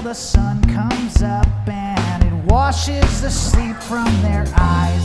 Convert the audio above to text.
the sun comes up and it washes the sleep from their eyes.